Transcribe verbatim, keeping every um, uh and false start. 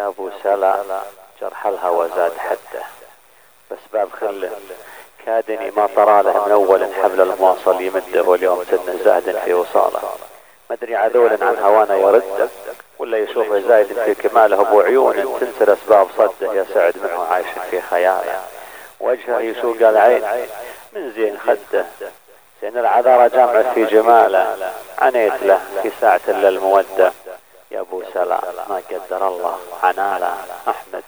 أبو سلا جرح الهوى زاد حده، بأسباب خله كادني ما طرى له من أول حبل المواصل يمده، واليوم سن زاد في وصاله. مدري عذول عن هوانا يرده، ولا يشوفه زايد في كماله أبو عيون تنسر أسباب صده، يا سعد منه عايش في خياله. وجهه يسوق العين من زين خده، زين العذارى جامع في جماله. عنيت له في ساعة للمودة، يا أبو سلا ما قدر الله عناله. أحمد